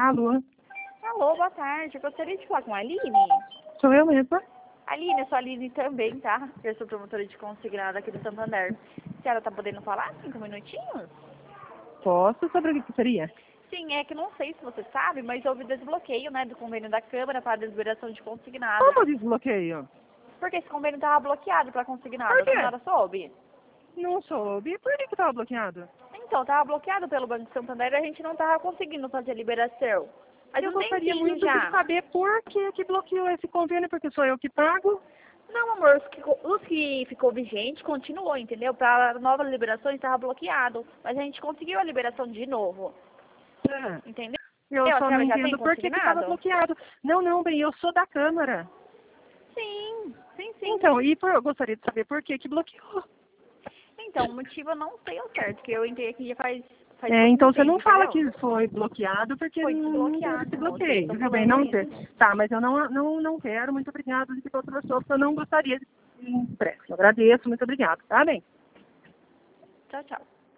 Alô? Alô, boa tarde. Eu gostaria de falar com a Aline. Sou eu mesma? Aline, eu sou a Aline também, tá? Eu sou promotora de consignado aqui do Santander. A senhora tá podendo falar 5 minutinhos? Posso? Sobre o que seria? Sim, é que não sei se você sabe, mas houve desbloqueio, né, do convênio da Câmara para a liberação de consignado. Como desbloqueio? Porque esse convênio estava bloqueado para consignado. Por A quê? senhora soube? Não soube. Por que estava bloqueado? Então, estava bloqueado pelo Banco Santander e a gente não estava conseguindo fazer a liberação. Mas Eu um gostaria tempinho muito já. de saber por que bloqueou esse convênio, porque sou eu que pago. Não, amor, os que ficou vigente continuou, entendeu? Para novas liberações estava bloqueado. Mas a gente conseguiu a liberação de novo. É. Entendeu? Eu A só não senhora já tem entendo por que estava consignado? bloqueado. Não, bem, eu sou da Câmara. Sim, sim, sim. Então, eu gostaria de saber por que bloqueou. Então, o motivo eu não sei ao certo, que eu entrei aqui já faz Então pouquinho você não tempo, fala entendeu? que foi bloqueado, porque Foi não teve desbloqueado, esse moça, eu bloqueio. tô Viu bem? falando Não isso. teve. Tá, mas eu não quero. Muito obrigada de outra pessoa, porque eu não gostaria de expresso. Eu agradeço, muito obrigada. Tá bem? Tchau, tchau.